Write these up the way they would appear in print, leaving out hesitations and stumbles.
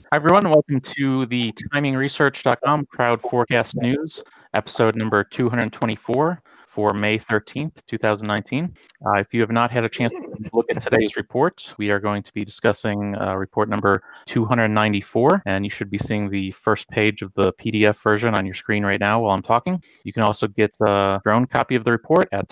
Hi, everyone. Welcome to the timingresearch.com crowd forecast news, episode number 224 for May 13th, 2019. If you have not had a chance to look at today's report, we are going to be discussing report number 294, and you should be seeing the first page of the PDF version on your screen right now while I'm talking. You can also get your own copy of the report at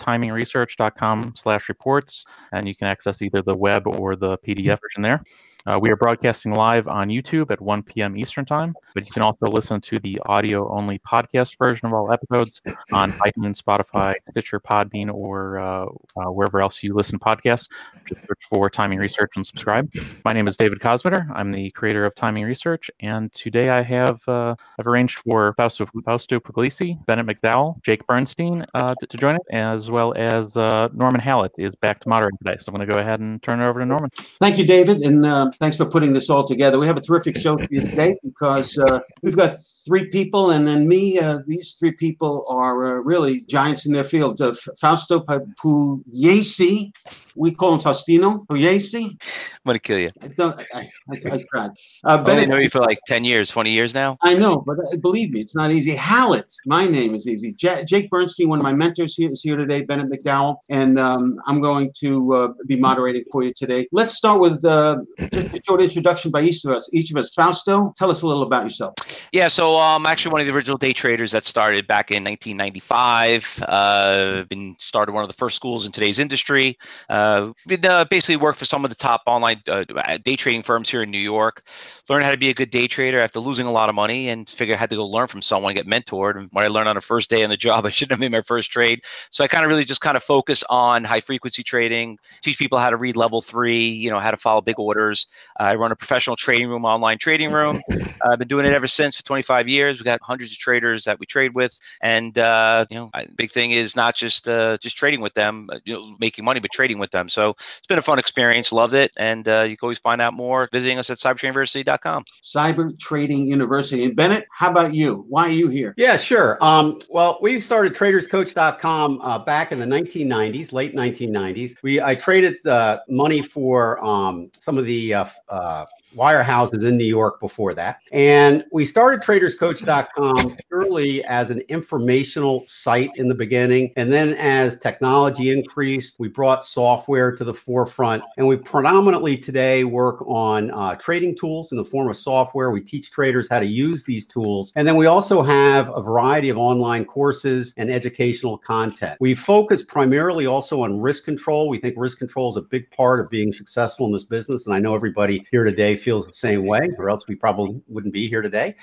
timingresearch.com/reports, and you can access either the web or the PDF version there. We are broadcasting live on YouTube at 1 p.m. Eastern Time, but you can also listen to the audio-only podcast version of all episodes on iTunes, Spotify, Stitcher, Podbean, or wherever else you listen to podcasts. Just search for Timing Research and subscribe. My name is David Kosmeter. I'm the creator of Timing Research, and today I've arranged for Fausto Puglisi, Bennett McDowell, Jake Bernstein to join it, as well as Norman Hallett is back to moderate today. So I'm going to go ahead and turn it over to Norman. Thank you, David, and thanks for putting this all together. We have a terrific show for you today because we've got three people, and then me. These three people are really giants in their field. Fausto Pugliese, we call him Faustino Pugliese. I'm going to kill you. I tried. I've only known you for like 10 years, 20 years now. I know, but believe me, it's not easy. Hallett, my name is easy. Jake Bernstein, one of my mentors, is here today, Bennett McDowell, and I'm going to be moderating for you today. Let's start with just a short introduction by each of us. Fausto, tell us a little about yourself. Yeah, so I'm actually one of the original day traders that started back in 1995. Started one of the first schools in today's industry. Basically worked for some of the top online day trading firms here in New York. Learned how to be a good day trader after losing a lot of money, and figured I had to go learn from someone, get mentored. And what I learned on the first day on the job, I shouldn't have made my first trade. So I kind of focus on high frequency trading, teach people how to read level 3, how to follow big orders. I run a professional trading room, online trading room. I've been doing it ever since for 25 years. We've got hundreds of traders that we trade with. And, big thing is not just trading with them, making money, but trading with them. So it's been a fun experience. Loved it. And you can always find out more visiting us at cybertradinguniversity.com. Cyber Trading University. And Bennett, how about you? Why are you here? Yeah, sure. Well, we started traderscoach.com back in the 1990s, late 1990s. I traded money for some of the wirehouses in New York before that. And we started traderscoach.com purely as an informational site in the beginning. And then as technology increased, we brought software to the forefront. And we predominantly today work on trading tools in the form of software. We teach traders how to use these tools. And then we also have a variety of online courses and educational content. We focus primarily also on risk control. We think risk control is a big part of being successful in this business. And I know everybody here today feels the same way, or else we probably wouldn't be here today.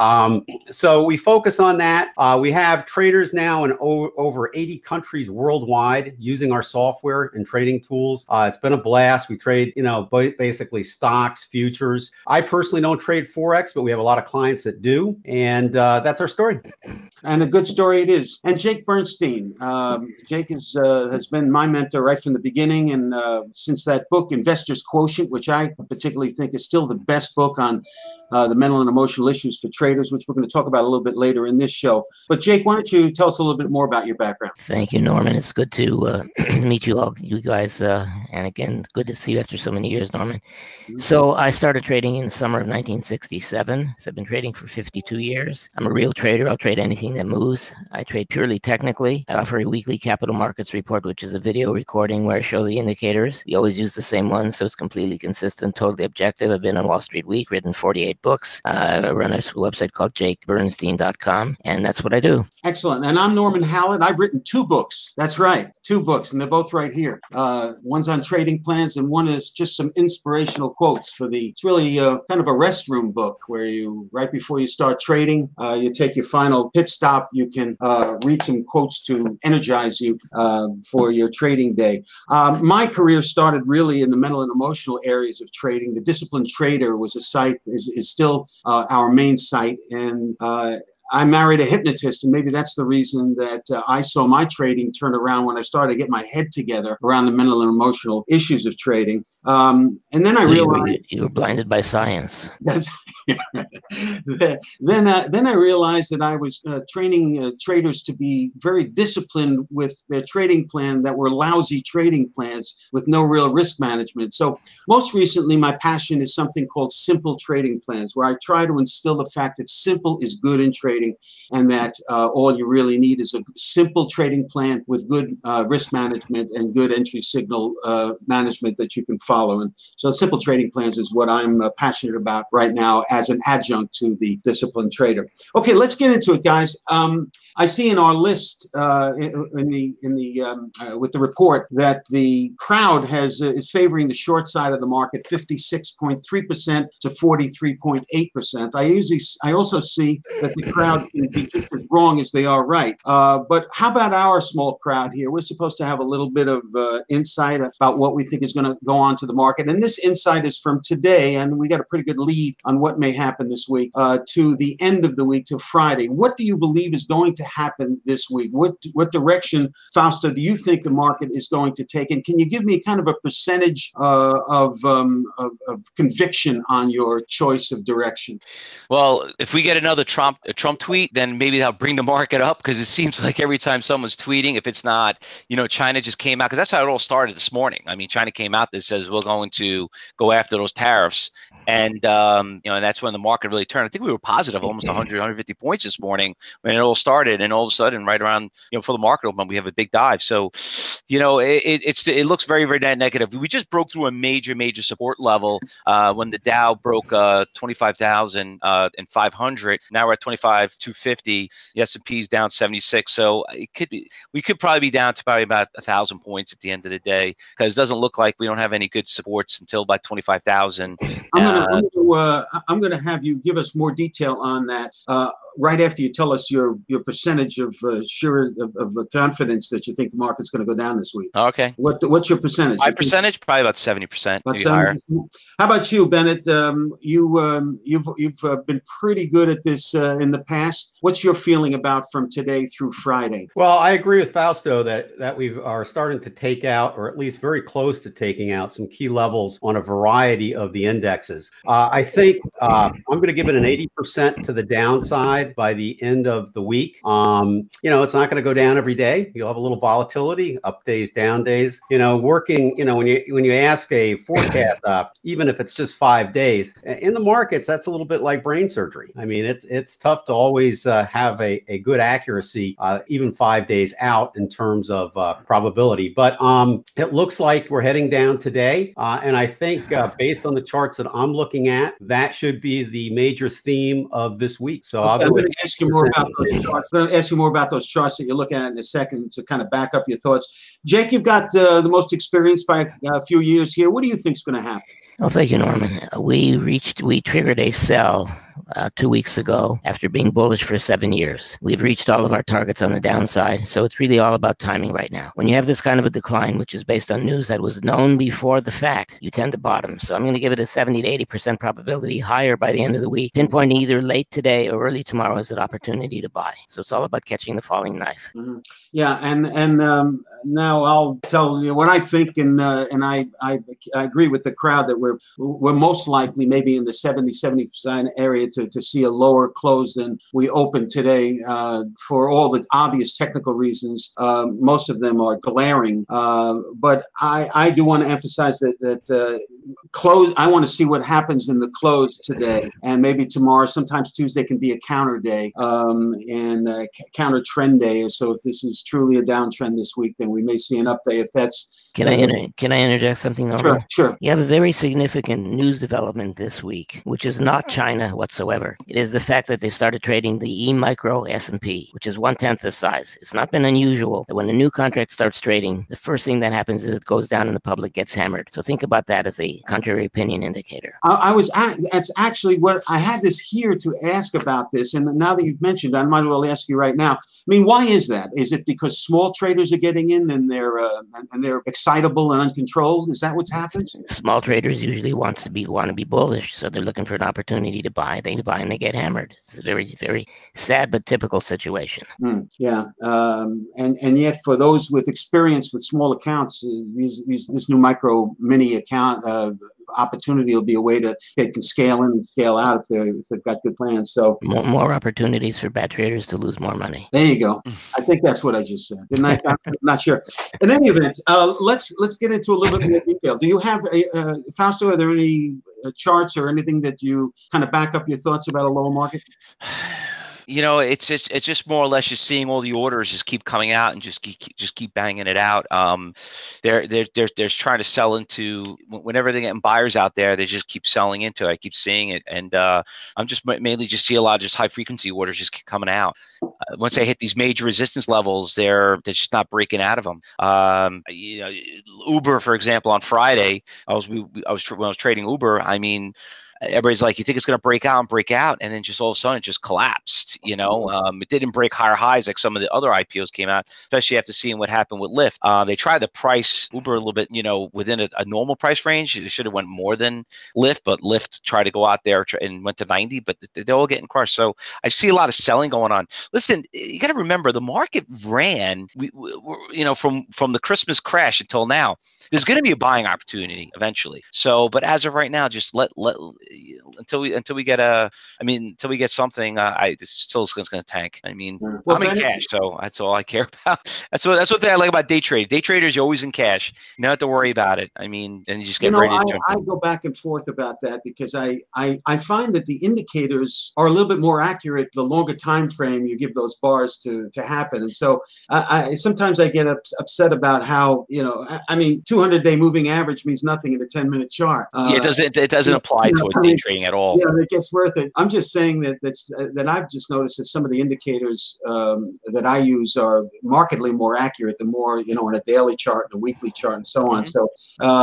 So we focus on that. We have traders now in over 80 countries worldwide using our software and trading tools. It's been a blast. We trade, basically stocks, futures. I personally don't trade Forex, but we have a lot of clients that do. And that's our story. And a good story it is. And Jake Bernstein. Jake has been my mentor right from the beginning. And since that book, Investor's Quotient, which I particularly think is still the best book on the mental and emotional issues for traders, which we're going to talk about a little bit later in this show. But Jake, why don't you tell us a little bit more about your background? Thank you, Norman. It's good to meet you all, you guys. And again, good to see you after so many years, Norman. Mm-hmm. So I started trading in the summer of 1967. So I've been trading for 52 years. I'm a real trader. I'll trade anything that moves. I trade purely technically. I offer a weekly capital markets report, which is a video recording where I show the indicators. We always use the same one, so it's completely consistent, totally objective. I've been on Wall Street Week, written 48 books. I run a website called jakebernstein.com, and that's what I do. Excellent. And I'm Norman Hallett. I've written 2 books. That's right, 2 books, and they're both right here. One's on trading plans, and one is just some inspirational quotes it's really kind of a restroom book where you, right before you start trading, you take your final pit stop, you can read some quotes to energize you for your trading day. My career started really in the mental and emotional areas of trading. The Disciplined Trader was a site, is still our main site. And I married a hypnotist, and maybe that's the reason that I saw my trading turn around when I started to get my head together around the mental and emotional issues of trading. And then I realized you were blinded by science. Then I realized that I was training traders to be very disciplined with their trading plan that were lousy trading plans with no real risk management. So most recently, my passion is something called simple trading plans, where I try to instill the fact that simple is good in trading, and that all you really need is a simple trading plan with good risk management and good entry signal management that you can follow. And so simple trading plans is what I'm passionate about right now as an adjunct to the disciplined trader. Okay, let's get into it, guys. I see in our list with the report that the crowd is favoring the short side of the market, 56.3% to 43.8%. I also see that the crowd can be just as wrong as they are right. But how about our small crowd here? We're supposed to have a little bit of insight about what we think is going to go on to the market. And this insight is from today, and we got a pretty good lead on what may happen this week to the end of the week, to Friday. What do you believe is going to happen this week? What direction, Fausto, do you think the market is going to take? And can you give me kind of a percentage of conviction on your choice of direction? Well, if we get another Trump tweet, then maybe that'll bring the market up, because it seems like every time someone's tweeting, if it's not, China just came out, because that's how it all started this morning. I mean, China came out that says we're going to go after those tariffs. And, and that's when the market really turned. I think we were positive almost 100, 150 points this morning when it all started. And all of a sudden, right around, for the market open, we have a big dive. So, it looks very, very negative. We just broke through a major support level when the Dow broke 25,500. Now we're at 25,250. The S&P's down 76. So we could probably be down to probably about 1,000 points at the end of the day, because it doesn't look like we don't have any good supports until about 25,000. I'm going to have you give us more detail on that right after you tell us your percentage of confidence that you think the market's going to go down this week. Okay. What's your percentage? My percentage, probably about 70%. About 70%. How about you, Bennett? You've been pretty good at this in the past. What's your feeling about from today through Friday? Well, I agree with Fausto that we are starting to take out, or at least very close to taking out, some key levels on a variety of the indexes. I think I'm going to give it an 80% to the downside by the end of the week. It's not going to go down every day. You'll have a little volatility, up days, down days. Working. When you ask a forecast, even if it's just 5 days in the markets, that's a little bit like brain surgery. I mean, it's tough to always have a good accuracy, even 5 days out in terms of probability. But it looks like we're heading down today, and I think based on the charts that I'm looking at, that should be the major theme of this week. So I'm going to ask you more about those charts. I'm going to ask you more about those charts that you're looking at in a second to kind of back up your thoughts. Jake, you've got the most experience by a few years here. What do you think is going to happen? Oh, thank you, Norman. We triggered a sell 2 weeks ago after being bullish for 7 years. We've reached all of our targets on the downside, so it's really all about timing right now. When you have this kind of a decline, which is based on news that was known before the fact, you tend to bottom. So I'm going to give it a 70 to 80% probability higher by the end of the week, pinpointing either late today or early tomorrow as an opportunity to buy. So it's all about catching the falling knife. Mm-hmm. Yeah, and now I'll tell you what I think, and I agree with the crowd that we're most likely maybe in the 70% area to see a lower close than we opened today for all the obvious technical reasons. Most of them are glaring, but I do want to emphasize that close. I want to see what happens in the close today, and maybe tomorrow. Sometimes Tuesday can be a counter day and counter trend day. So if this is truly a downtrend this week, then we may see an up day. If that's Can I interject something? Sure. You have a very significant news development this week, which is not China whatsoever. It is the fact that they started trading the E-micro S&P, which is 1/10 the size. It's not been unusual that when a new contract starts trading, the first thing that happens is it goes down and the public gets hammered. So think about that as a contrary opinion indicator. That's actually what I had this here to ask about this. And now that you've mentioned, I might as well ask you right now. I mean, why is that? Is it because small traders are getting in and they're excitable and uncontrolled? Is that what's happened? Small traders usually want to be bullish, so they're looking for an opportunity to buy. They buy and they get hammered. It's a very, very sad but typical situation. Yeah, and yet for those with experience with small accounts, this new micro mini account opportunity will be a way to they can scale in and scale out if they've got good plans. So more opportunities for bad traders to lose more money. There you go. I think that's what I just said. Didn't I? I'm not sure. In any event, let's get into a little bit more detail. Do you have Fausto? Are there any charts or anything that you kind of back up your thoughts about a lower market? It's just more or less just seeing all the orders just keep coming out and just keep banging it out. They're trying to sell into whenever they're getting buyers out there, they just keep selling into it. I keep seeing it, and I'm just mainly just see a lot of just high frequency orders just keep coming out. Once they hit these major resistance levels, they're just not breaking out of them. Uber, for example, on Friday, when I was trading Uber, I mean, everybody's like, you think it's going to break out, and then just all of a sudden it just collapsed. It didn't break higher highs like some of the other IPOs came out, especially after seeing what happened with Lyft. They tried to price Uber a little bit, within a normal price range. It should have went more than Lyft, but Lyft tried to go out there and went to 90, but they're all getting crushed. So I see a lot of selling going on. Listen, you got to remember the market ran, from the Christmas crash until now. There's going to be a buying opportunity eventually. So, but as of right now, just until we get something, it's still going to tank. I mean, well, I'm in cash, so that's all I care about. That's what thing I like about day trade. Day traders, you're always in cash. You don't have to worry about it. I mean, and you just get ready to jump. I go back and forth about that because I find that the indicators are a little bit more accurate the longer time frame you give those bars to happen. And so I sometimes I get upset about how 200-day moving average means nothing in a 10-minute chart. It doesn't apply towards day trading at all. Yeah, it gets worth it. I'm just saying that I've just noticed that some of the indicators that I use are markedly more accurate the more, on a daily chart and a weekly chart and so on. So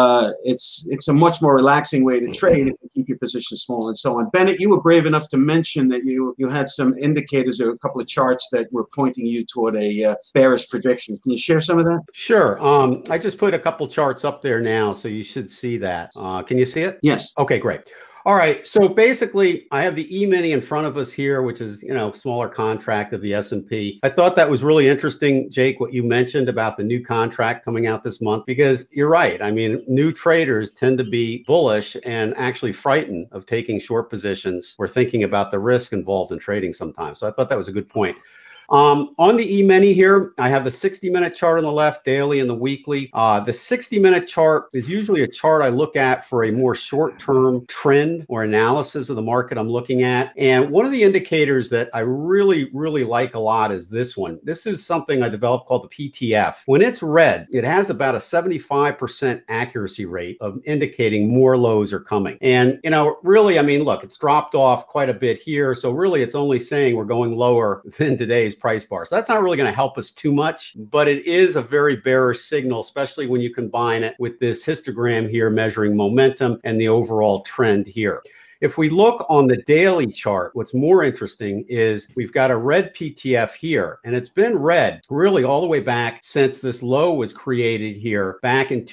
it's a much more relaxing way to trade if you keep your position small and so on. Bennett, you were brave enough to mention that you had some indicators or a couple of charts that were pointing you toward a bearish prediction. Can you share some of that? Sure. I just put a couple charts up there now, so you should see that. Can you see it? Yes. Okay, great. All right. So basically, I have the E-mini in front of us here, which is, smaller contract of the S&P. I thought that was really interesting, Jake, what you mentioned about the new contract coming out this month, because you're right. I mean, new traders tend to be bullish and actually frightened of taking short positions or thinking about the risk involved in trading sometimes. So I thought that was a good point. On the E-mini here, I have the 60-minute chart on the left, daily and the weekly. The 60-minute chart is usually a chart I look at for a more short-term trend or analysis of the market I'm looking at. And one of the indicators that I really, really like a lot is this one. This is something I developed called the PTF. When it's red, it has about a 75% accuracy rate of indicating more lows are coming. And, really, I mean, look, it's dropped off quite a bit here. So really, it's only saying we're going lower than today's price bar. So that's not really going to help us too much, but it is a very bearish signal, especially when you combine it with this histogram here measuring momentum and the overall trend here. If we look on the daily chart, what's more interesting is we've got a red PTF here, and it's been red really all the way back since this low was created here back in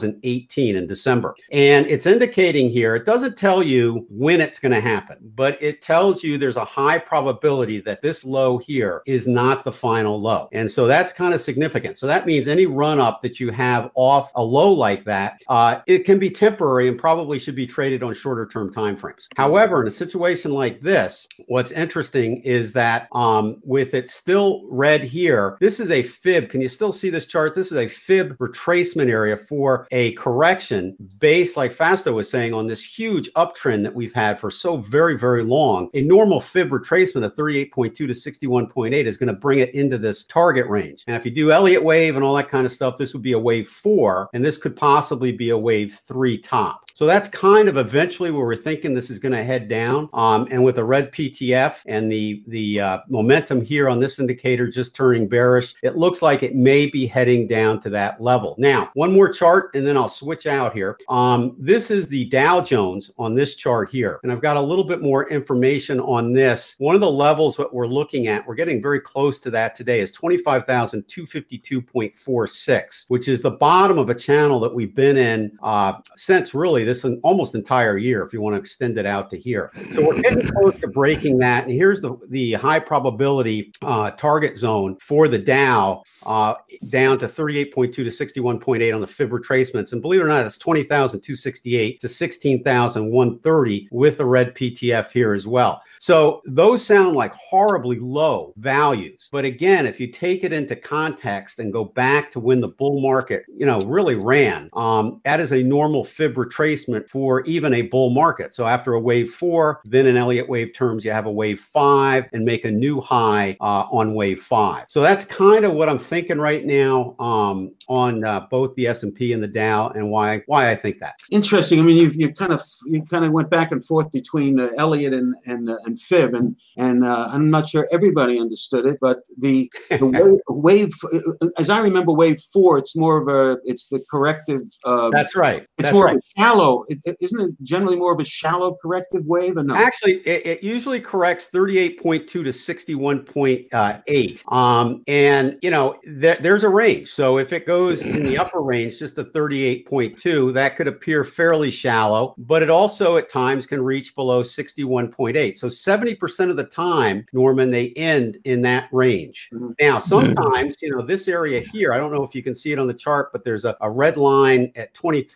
2018 in December. And it's indicating here, it doesn't tell you when it's going to happen, but it tells you there's a high probability that this low here is not the final low. And so that's kind of significant. So that means any run up that you have off a low like that, it can be temporary and probably should be traded on shorter term time frames. However, in a situation like this, what's interesting is that with it still red here, this is a fib. Can you still see this chart? This is a fib retracement area for a correction based, like Fasto was saying, on this huge uptrend that we've had for so very, very long. A normal fib retracement of 38.2 to 61.8 is going to bring it into this target range. Now, if you do Elliott wave and all that kind of stuff, this would be a wave 4, and this could possibly be a wave 3 top. So that's kind of eventually where we're thinking this is going to head down. And with a red PTF and the momentum here on this indicator just turning bearish, it looks like it may be heading down to that level. Now, one more chart, and then I'll switch out here. This is the Dow Jones on this chart here. And I've got a little bit more information on this. One of the levels that we're looking at, we're getting very close to that today, is 25,252.46, which is the bottom of a channel that we've been in since really this almost entire year, if you want to extend it out to here. So we're getting close to breaking that. And here's the high probability target zone for the Dow down to 38.2 to 61.8 on the fib retracements. And believe it or not, it's 20,268 to 16,130 with the red PTF here as well. So those sound like horribly low values. But again, if you take it into context and go back to when the bull market, really ran, that is a normal fib retracement for even a bull market. So after a wave 4, then in Elliott wave terms, you have a wave 5 and make a new high on wave 5. So that's kind of what I'm thinking right now on both the S&P and the Dow, and why I think that. Interesting. I mean, you kind of went back and forth between Elliott and fib, and I'm not sure everybody understood it, but the wave, as I remember, wave 4, it's the corrective. That's right. It's more of a shallow. Isn't it generally more of a shallow corrective wave? Or no? Actually, it usually corrects 38.2 to 61.8. And there's a range. So if it goes in the upper range, just to 38.2, that could appear fairly shallow, but it also at times can reach below 61.8. So 70% of the time, Norman, they end in that range. Mm-hmm. Now, sometimes, this area here, I don't know if you can see it on the chart, but there's a red line at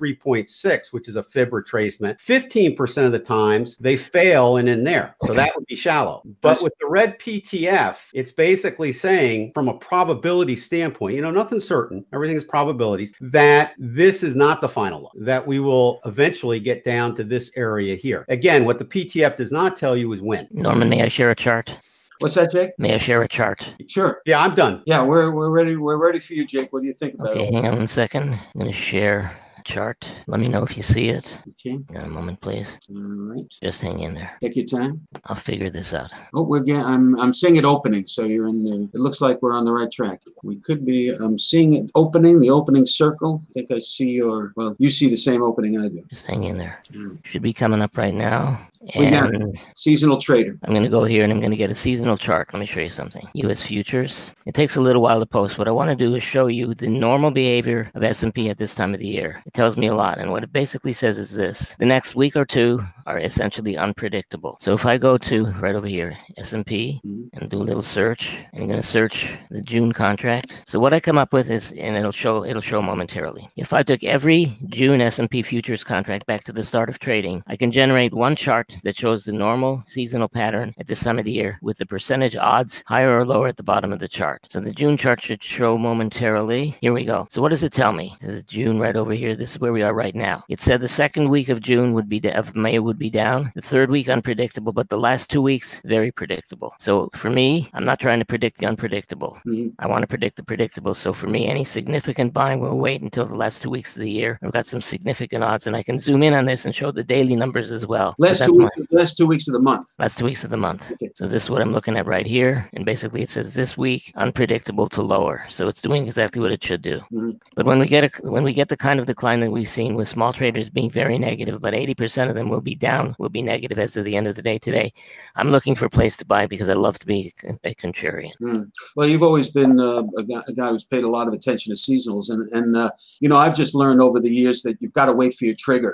23.6, which is a fib retracement. 15% of the times they fail and in there. So that would be shallow. But with the red PTF, it's basically saying from a probability standpoint, nothing's certain, everything is probabilities, that this is not the final low, that we will eventually get down to this area here. Again, what the PTF does not tell you is when. Norman, may I share a chart? What's that, Jake? May I share a chart? Sure. Yeah, I'm done. Yeah, we're ready. We're ready for you, Jake. What do you think about it? Okay, hang on 1 second. I'm going to share a chart. Let me know if you see it. Okay. Got a moment, please. All right. Just hang in there. Take your time. I'll figure this out. Oh, I'm seeing it opening, so you're in the. It looks like we're on the right track. We could be. I'm seeing it opening, the opening circle. I think I see you see the same opening I do. Just hang in there. Yeah. Should be coming up right now. We got it. Seasonal trader. I'm going to go here and I'm going to get a seasonal chart. Let me show you something. U.S. futures. It takes a little while to post. What I want to do is show you the normal behavior of S&P at this time of the year. It tells me a lot. And what it basically says is this. The next week or two are essentially unpredictable. So if I go to right over here, S&P, and do a little search, and I'm going to search the June contract. So what I come up with is, and it'll show momentarily. If I took every June S&P futures contract back to the start of trading, I can generate one chart that shows the normal seasonal pattern at this time of the year with the percentage odds higher or lower at the bottom of the chart. So the June chart should show momentarily. Here we go. So what does it tell me? This is June right over here. This is where we are right now. It said the second week of June of May would be down. The third week unpredictable, but the last 2 weeks very predictable. So for me, I'm not trying to predict the unpredictable. I want to predict the predictable. So for me, any significant buying will wait until the last 2 weeks of the year. I've got some significant odds, and I can zoom in on this and show the daily numbers as well. Last 2 weeks of the month. Last 2 weeks of the month. Okay. So this is what I'm looking at right here. And basically it says this week, unpredictable to lower. So it's doing exactly what it should do. But when we get the kind of decline that we've seen with small traders being very negative, about 80% of them will be down, will be negative as of the end of the day today. I'm looking for a place to buy because I love to be a contrarian. Well, you've always been a guy who's paid a lot of attention to seasonals. And I've just learned over the years that you've got to wait for your trigger.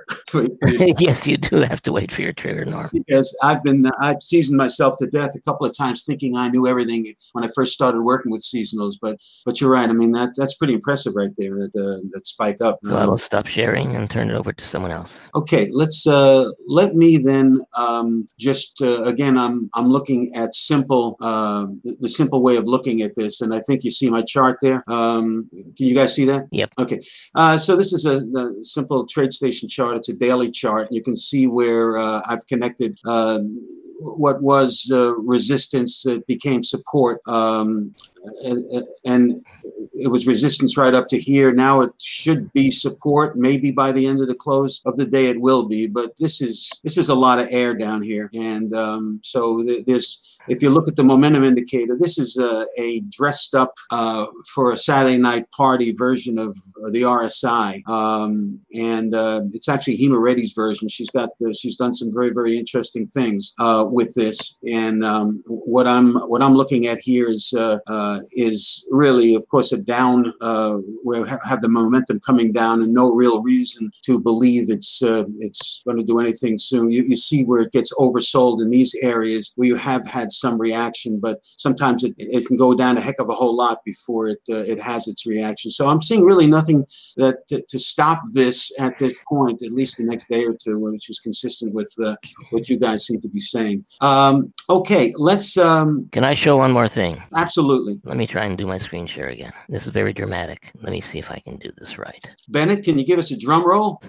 Yes, you do have to wait for your trigger, Norm. Because I've seasoned myself to death a couple of times thinking I knew everything when I first started working with seasonals. But you're right. I mean, that's pretty impressive right there, that spike up. So I will stop sharing and turn it over to someone else. Okay, let me then again, I'm looking at the simple way of looking at this, and I think you see my chart there. Can you guys see that? Yep. Okay. So this is a simple TradeStation chart. It's a daily chart. You can see where I've connected what was resistance that became support, and it was resistance right up to here. Now it should be support. Maybe by the end of the close of the day it will be, but this is a lot of air down here, and so there's. If you look at the momentum indicator, this is a dressed up for a Saturday night party version of the RSI, and it's actually Hema Reddy's version. She's done some very, very interesting things with this, and what I'm looking at here is really, of course, a down, we have the momentum coming down, and no real reason to believe it's going to do anything soon. You see where it gets oversold in these areas where you have had some reaction, but sometimes it can go down a heck of a whole lot before it has its reaction. So I'm seeing really nothing that to stop this at this point, at least the next day or two, which is consistent with what you guys seem to be saying. Okay, let's. Can I show one more thing? Absolutely. Let me try and do my screen share again. This is very dramatic. Let me see if I can do this right. Bennett, can you give us a drum roll?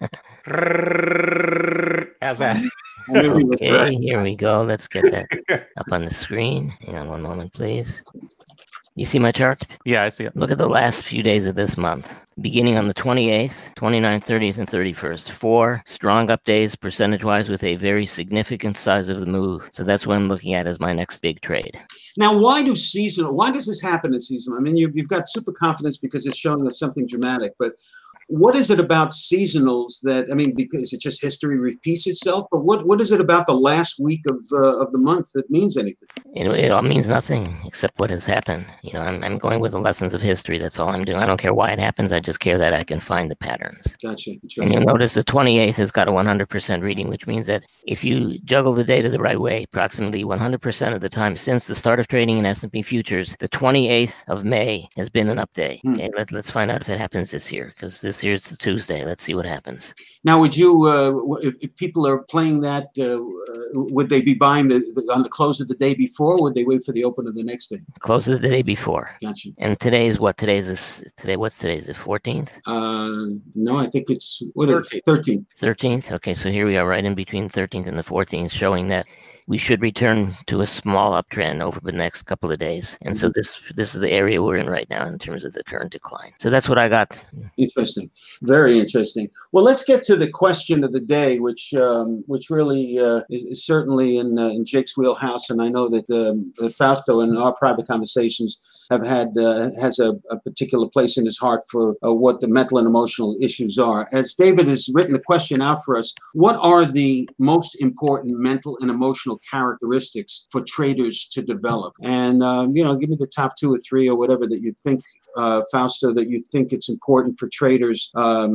How's that? Okay, here we go. Let's get that up on the screen. Hang on one moment, please. You see my chart? Yeah, I see it. Look at the last few days of this month. Beginning on the 28th, 29th, 30th, and 31st. 4 strong up days percentage-wise with a very significant size of the move. So that's what I'm looking at as my next big trade. Now, why does this happen in seasonal? I mean, you've got super confidence because it's showing us something dramatic, but what is it about seasonals that, I mean, because it just history repeats itself, but what is it about the last week of the month that means anything? It all means nothing except what has happened. You know, I'm going with the lessons of history. That's all I'm doing. I don't care why it happens. I just care that I can find the patterns. Gotcha. And you'll notice the 28th has got a 100% reading, which means that if you juggle the data the right way, approximately 100% of the time since the start of trading in S&P futures, the 28th of May has been an up day. Okay, let's find out if it happens this year, because this year it's a Tuesday. Let's see what happens. Now, would you, if people are playing that, would they be buying on the close of the day before, or would they wait for the open of the next day? Close of the day before. Gotcha. And today's what? Today's the 14th? No, I think it's 13th. 13th. Okay, so here we are right in between 13th and the 14th, showing that we should return to a small uptrend over the next couple of days. And so this is the area we're in right now in terms of the current decline. So that's what I got. Interesting. Very interesting. Well, let's get to the question of the day, which really is certainly in Jake's wheelhouse. And I know that Fausto in our private conversations have had has a particular place in his heart for what the mental and emotional issues are. As David has written the question out for us, what are the most important mental and emotional characteristics for traders to develop? And give me the top 2 or 3 or whatever that you think, Fausto, that you think it's important for traders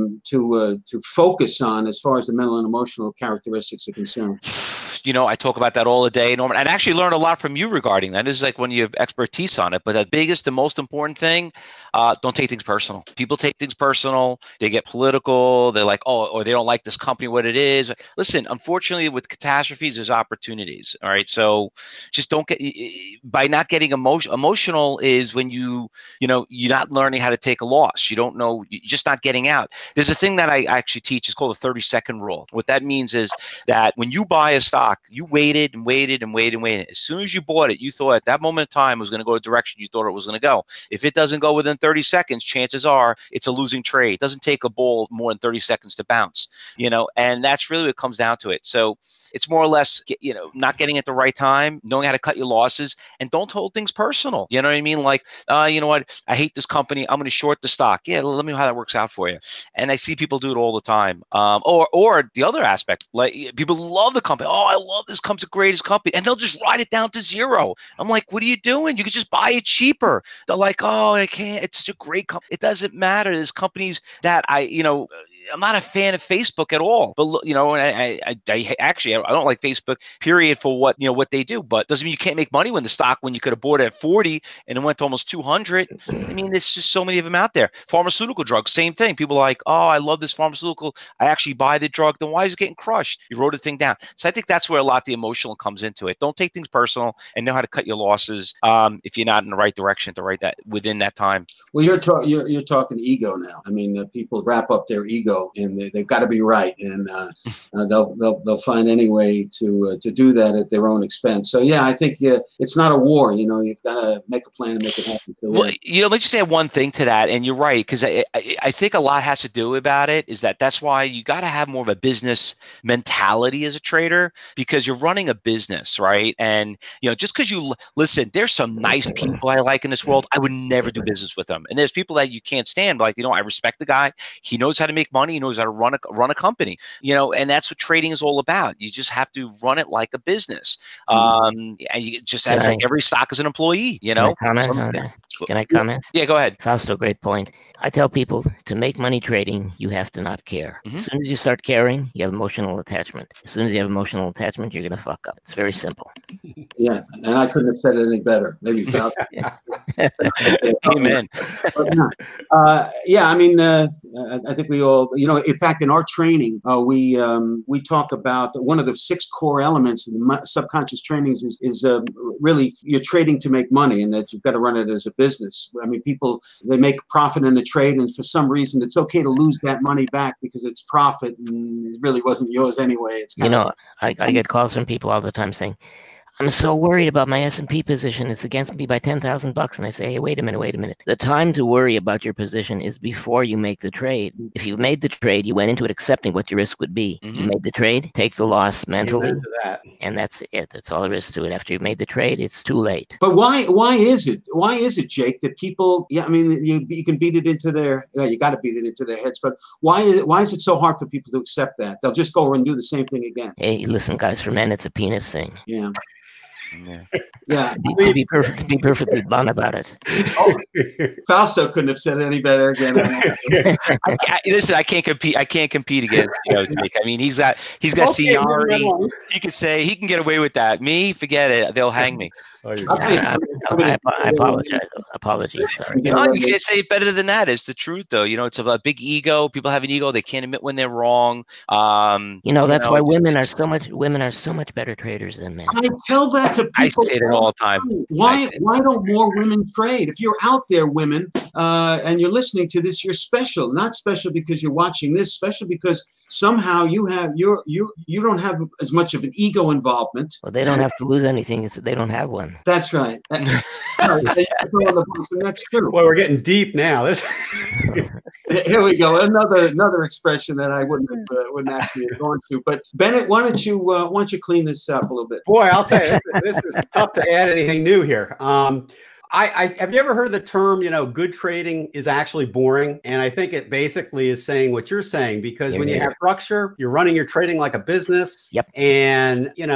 to focus on as far as the mental and emotional characteristics are concerned. You know, I talk about that all day, Norman, and actually learned a lot from you regarding that. This is like when you have expertise on it. But the biggest and most important thing, don't take things personal. People take things personal. They get political. They're like, oh, or they don't like this company, what it is. Listen, unfortunately, with catastrophes, there's opportunities. All right. So just don't get, by not getting emotional is when you're not learning how to take a loss. You don't know, you're just not getting out. There's a thing that I actually teach. It's called a 30-second rule. What that means is that when you buy a stock, you waited and waited and waited and waited. As soon as you bought it, you thought at that moment in time it was going to go a direction you thought it was going to go. If it doesn't go within 30 seconds, chances are it's a losing trade. It doesn't take a ball more than 30 seconds to bounce, and that's really what comes down to it. So it's more or less, not getting at the right time, knowing how to cut your losses, and don't hold things personal. You know what I mean? Like, you know what? I hate this company. I'm going to short the stock. Yeah, let me know how that works out for you. And I see people do it all the time. Or the other aspect, like people love the company. Oh, I love this company. It's the greatest company. And they'll just ride it down to zero. I'm like, what are you doing? You could just buy it cheaper. They're like, oh, I can't. It's such a great company. It doesn't matter. There's companies that I'm not a fan of Facebook at all. But, and I actually, I don't like Facebook, period, for what they do. But doesn't mean you can't make money when you could have bought it at 40 and it went to almost 200. I mean, there's just so many of them out there. Pharmaceutical drugs, same thing. People are like, oh, I love this pharmaceutical. I actually buy the drug. Then why is it getting crushed? You wrote the thing down. So I think that's where a lot of the emotional comes into it. Don't take things personal and know how to cut your losses if you're not in the right direction to write that within that time. Well, you're talking ego now. I mean, people wrap up their ego and they've got to be right, and they'll find any way to do that at their own expense. So yeah, I think it's not a war. You've got to make a plan and make it happen. So, well, let me just add one thing to that, and you're right, because I think a lot has to do about it. Is that's why you got to have more of a business mentality as a trader, because you're running a business, right? And just because you listen, there's some nice people I like in this world. I would never do business with them, and there's people that you can't stand. Like I respect the guy. He knows how to make money. He knows how to run a company. And that's what trading is all about. You just have to run it like a business. And you just as like every stock is an employee. Can I comment? Yeah, go ahead. Fausto, great point. I tell people to make money trading, you have to not care. Mhm. As soon as you start caring, you have emotional attachment. As soon as you have emotional attachment, you're going to fuck up. It's very simple. Yeah, and I couldn't have said it any better. Maybe Fausto. Amen. But no. Yeah, I mean, I think we all, in fact, in our training, we talk about one of the 6 core elements of the subconscious trainings is really you're trading to make money, and that you've got to run it as a business. I mean, people, they make profit in a trade, and for some reason, it's okay to lose that money back because it's profit, and it really wasn't yours anyway. It's I get calls from people all the time saying, I'm so worried about my S&P position. It's against me by $10,000. And I say, hey, wait a minute. The time to worry about your position is before you make the trade. If you made the trade, you went into it accepting what your risk would be. Mhm. You made the trade, take the loss mentally, Amen to that. and that's it. That's all there is to it. After you've made the trade, it's too late. But why is it, Jake, that people? Yeah, I mean, you can beat it into their. You got to beat it into their heads. But why is it so hard for people to accept that? They'll just go over and do the same thing again. Hey, listen, guys, for men, it's a penis thing. Yeah. Yeah. Yeah. To be perfectly blunt about it. Fausto couldn't have said it any better again. Listen, I can't compete against Jake. I mean, he's got seniority. You could say he can get away with that. Me, forget it. They'll hang me. I apologize. Apologies. Sorry. No, you can't say it better than that. It's the truth, though. It's a big ego. People have an ego. They can't admit when they're wrong. That's why women are so much better traders than men. I tell that to people. I say that all the time. Why don't more women trade? If you're out there, women, and you're listening to this, you're special. Not special because you're watching this. Special because somehow you don't have as much of an ego involvement. Well, they don't have to lose anything. They don't have one. That's right. That's true. Well, we're getting deep now. Here we go. Another expression that I wouldn't actually have gone to. But Bennett, why don't you clean this up a little bit? Boy, I'll tell you, this is tough to add anything new here. I have you ever heard the term, good trading is actually boring? And I think it basically is saying what you're saying, because when you have structure, you're running your trading like a business. Yep. And, you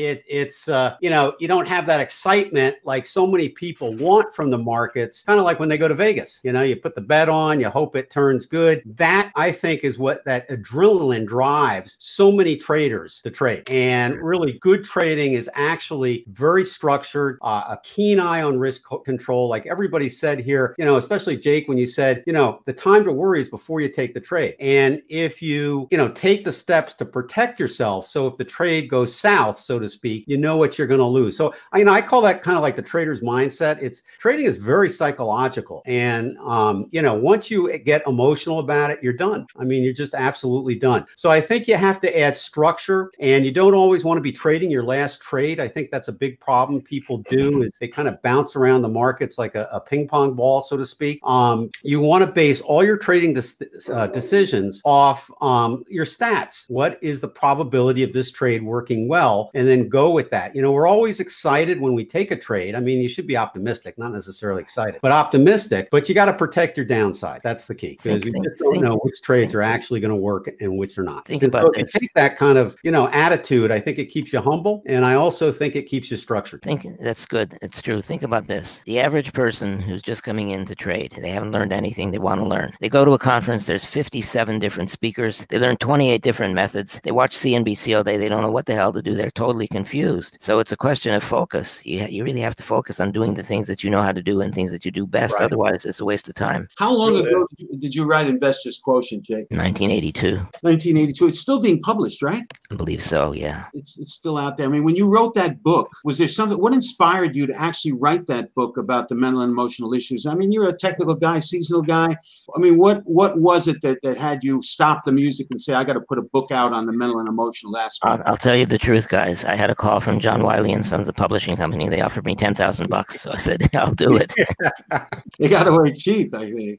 don't have that excitement like so many people want from the markets, kind of like when they go to Vegas. You put the bet on, you hope it turns good. That, I think, is what that adrenaline drives so many traders to trade. And really good trading is actually very structured, a keen eye on risk control, like everybody said here, especially Jake, when you said, the time to worry is before you take the trade. And if you, take the steps to protect yourself, so if the trade goes south, so to speak, you know what you're going to lose. So, I call that kind of like the trader's mindset. Trading is very psychological. And, once you get emotional about it, you're done. I mean, you're just absolutely done. So I think you have to add structure, and you don't always want to be trading your last trade. I think that's a big problem people do, is they kind of bounce around the markets like a ping pong ball, so to speak. You want to base all your trading decisions off your stats. What is the probability of this trade working well? And then go with that. We're always excited when we take a trade. I mean, you should be optimistic, not necessarily excited, but optimistic. But you got to protect your downside. That's the key, because you just don't know which trades are actually going to work and which are not. Think about this. If you take that kind of attitude, I think it keeps you humble, and I also think it keeps you structured. That's good. It's true. Think about this. The average person who's just coming in to trade, they haven't learned anything they want to learn. They go to a conference, there's 57 different speakers. They learn 28 different methods. They watch CNBC all day. They don't know what the hell to do. They're totally confused. So it's a question of focus. You really have to focus on doing the things that you know how to do and things that you do best. Right. Otherwise, it's a waste of time. How long ago did you write Investor's Quotient, Jake? 1982. 1982. It's still being published, right? I believe so, yeah. It's still out there. I mean, when you wrote that book, was there something, what inspired you to actually write that book about the mental and emotional issues? I mean, you're a technical guy, seasonal guy. I mean, what was it that had you stop the music and say, I got to put a book out on the mental and emotional aspect? I'll tell you the truth, guys. I had a call from John Wiley & Sons, a publishing company. They offered me $10,000. So I said, I'll do it. They got away cheap, I think.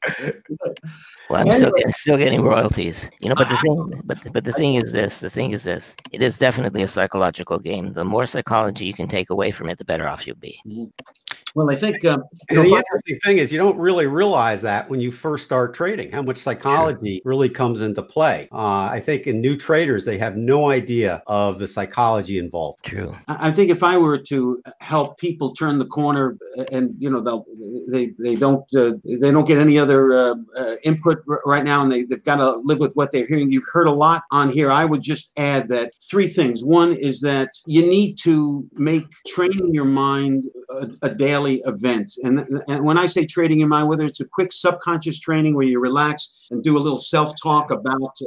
Well, I'm still getting royalties, but the thing is this, it is definitely a psychological game. The more psychology you can take away from it, the better off you'll be. Well, I think And the interesting thing is you don't really realize that when you first start trading, how much psychology really comes into play. I think in new traders, they have no idea of the psychology involved. True. I think if I were to help people turn the corner, and they don't get any other input right now, and they've got to live with what they're hearing. You've heard a lot on here. I would just add that 3 things. One is that you need to make training your mind a daily event. And when I say trading your mind, whether it's a quick subconscious training where you relax and do a little self-talk about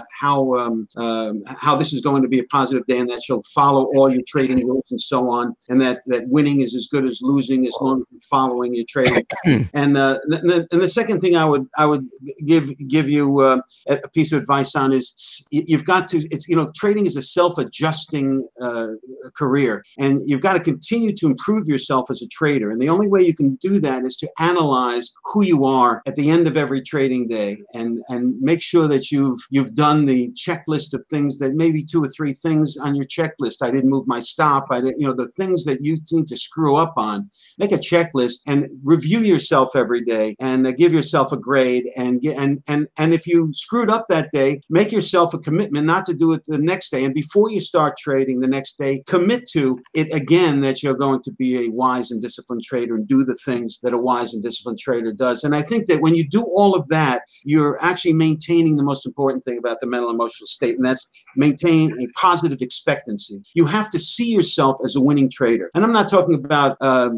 how this is going to be a positive day, and that you'll follow all your trading rules and so on, and that winning is as good as losing as long as you're following your trading. And the second thing I would give you a piece of advice on is you've got to, trading is a self-adjusting career, and you've got to continue to improve yourself as a trader. And the only way you can do that is to analyze who you are at the end of every trading day, and make sure that you've done the checklist of things, that maybe 2 or 3 things on your checklist. I didn't move my stop. I didn't, the things that you seem to screw up on. Make a checklist and review yourself every day, and give yourself a grade. And if you screwed up that day, make yourself a commitment not to do it the next day. And before you start trading the next day, commit to it again that you're going to be a wise and disciplined trader and do the things that a wise and disciplined trader does. And I think that when you do all of that, you're actually maintaining the most important thing about the mental emotional state, and that's maintain a positive expectancy. You have to see yourself as a winning trader. And I'm not talking about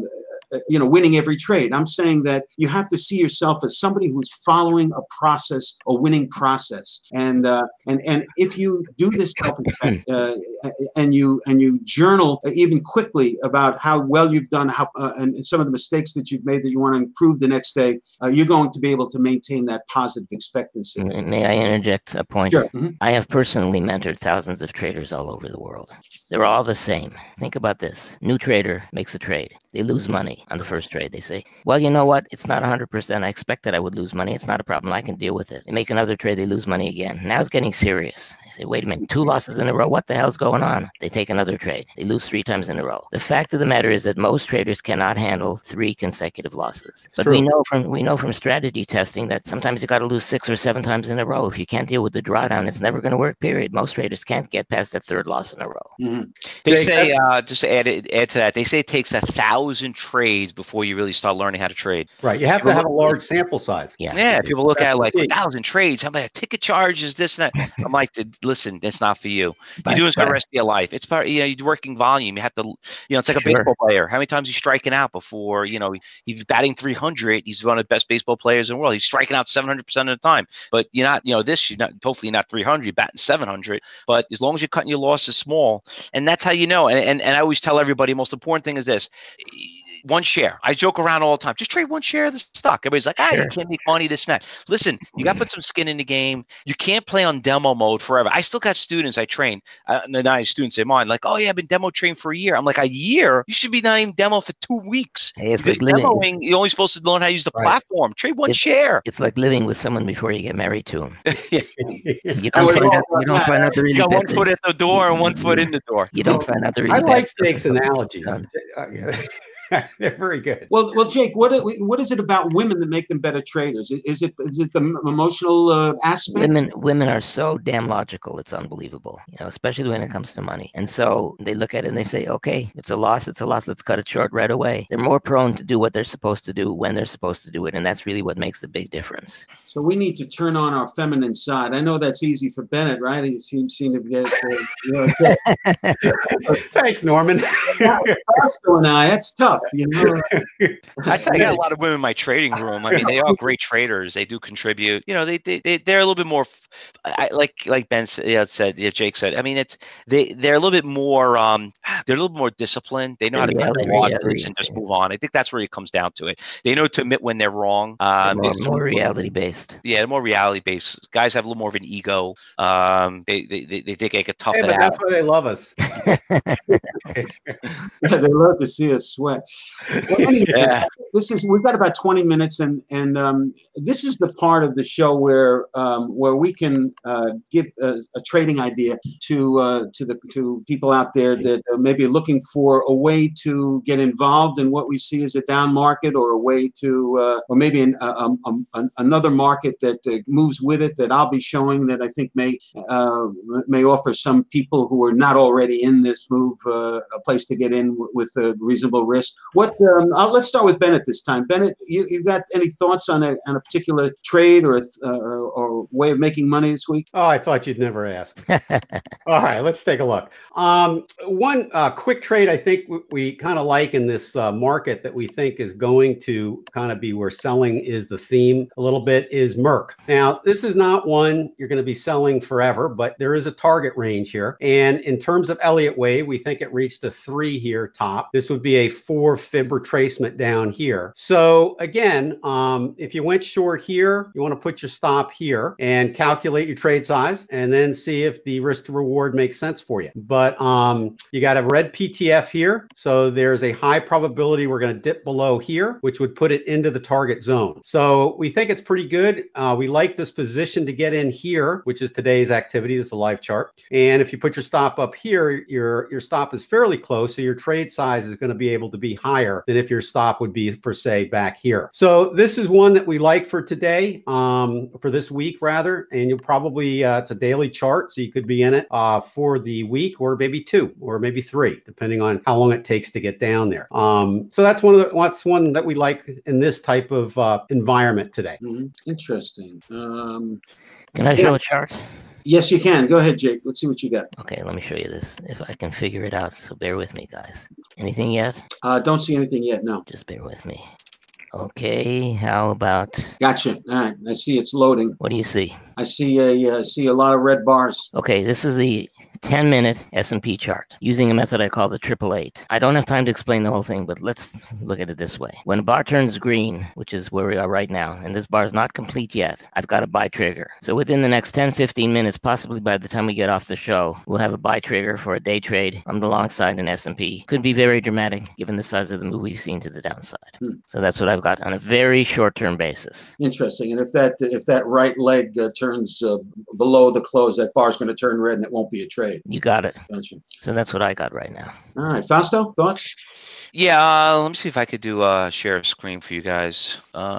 winning every trade. I'm saying that you have to see yourself as somebody who's following a process, a winning process. And if you do this self-reflect, and you journal even quickly about how well you've done, and some of the mistakes that you've made that you want to improve the next day, you're going to be able to maintain that positive expectancy. May I interject a point? Sure. Mm-hmm. I have personally mentored thousands of traders all over the world. They're all the same. Think about this. New trader makes a trade. They lose money on the first trade. They say, well, you know what? It's not 100%. I expected I would lose money. It's not a problem. I can deal with it. They make another trade. They lose money again. Now it's getting serious. They say, wait a minute, 2 losses in a row. What the hell's going on? They take another trade. They lose 3 times in a row. The fact of the matter is that most traders cannot handle 3 consecutive losses. But we know from strategy testing that sometimes you got to lose 6 or 7 times in a row. If you can't deal with the drawdown, it's never going to work, period. Most traders can't get past that 3rd loss in a row. Mm-hmm. They say, just to add to that, they say it takes 1,000 trades before you really start learning how to trade. Right. You have to have a large sample size. Yeah. People look at it like 1,000 trades. How about ticket charges, this and that? I'm like, listen, it's not for you. You're doing it for the rest of your life. It's part, you're working volume. You have to, it's like a baseball player. How many times he's striking out before, he's batting 300. He's one of the best baseball players in the world. He's striking out 700% of the time. But you're not, hopefully not 300, you're batting 700. But as long as you're cutting your losses small, and that's how you know. And I always tell everybody, most important thing is this. 1 share. I joke around all the time. Just trade 1 share of the stock. Everybody's like, you can't make money, this and that. Listen, you got to put some skin in the game. You can't play on demo mode forever. I still got students I train. And the nice students in mine, like, oh yeah, I've been demo trained for a year. I'm like, a year? You should be not even demo for 2 weeks. Hey, it's like demoing, you're only supposed to learn how to use the platform. Trade 1 share. It's like living with someone before you get married to him. You don't find out the really got 1 foot at the door and 1 foot in the door. You don't find out the really I like Jake's analogies. They're very good. Well, Jake, what is it about women that make them better traders? Is it the emotional aspect? Women are so damn logical. It's unbelievable. Especially when it comes to money. And so they look at it and they say, okay, it's a loss. It's a loss. Let's cut it short right away. They're more prone to do what they're supposed to do when they're supposed to do it, and that's really what makes the big difference. So we need to turn on our feminine side. I know that's easy for Bennett, right? He seems to get it. Thanks, Norman. That's tough. I got a lot of women in my trading room. I mean, they are great traders. They do contribute. They're a little bit more, like Ben said, Jake said. I mean, they're a little bit more. They're a little more disciplined. They know how to cut the losses and just move on. I think that's where it comes down to it. They know to admit when they're wrong. More reality based. Yeah, they're more reality based. Guys have a little more of an ego. They think they could tough it out. That's why they love us. They love to see us sweat. Well, anyway, we've got about 20 minutes, and this is the part of the show where we can give a trading idea to people out there that are maybe looking for a way to get involved in what we see as a down market, or a way to, or maybe another market that moves with it, that I'll be showing, that I think may offer some people who are not already in this move a place to get in with a reasonable risk. Let's start with Bennett this time. Bennett, you got any thoughts on a particular trade or way of making money this week? Oh, I thought you'd never ask. All right, let's take a look. One quick trade I think we kind of like in this market that we think is going to kind of be where selling is the theme a little bit is Merck. Now, this is not one you're going to be selling forever, but there is a target range here. And in terms of Elliott Wave, we think it reached a 3 here top. This would be a 4 fib retracement down here. So again, if you went short here, you want to put your stop here and calculate your trade size, and then see if the risk to reward makes sense for you. But you got a red PTF here. So there's a high probability we're going to dip below here, which would put it into the target zone. So we think it's pretty good. We like this position to get in here, which is today's activity. This is a live chart. And if you put your stop up here, your stop is fairly close. So your trade size is going to be able to be higher than if your stop would be, for say, back here. So this is one that we like for today, for this week rather. And you'll probably, it's a daily chart, so you could be in it for the week, or maybe 2 or maybe 3, depending on how long it takes to get down there. So that's one that we like in this type of environment today. Interesting. Can I show a chart? Yes, you can. Go ahead, Jake. Let's see what you got. Okay, let me show you this, if I can figure it out. So bear with me, guys. Anything yet? Don't see anything yet, no. Just bear with me. Okay, how about... Gotcha. All right, I see it's loading. What do you see? I see a lot of red bars. Okay, this is the 10-minute S&P chart using a method I call the 888. I don't have time to explain the whole thing, but let's look at it this way. When a bar turns green, which is where we are right now, and this bar is not complete yet, I've got a buy trigger. So within the next 10-15 minutes, possibly by the time we get off the show, we'll have a buy trigger for a day trade from the long side in S&P. Could be very dramatic given the size of the move we've seen to the downside. So that's what I've got on a very short-term basis. Interesting. And if that right leg turns below the close, that bar's going to turn red and it won't be a trade. You got it. Gotcha. So that's what I got right now. All right, Fausto, thoughts? Yeah, let me see if I could do share a screen for you guys.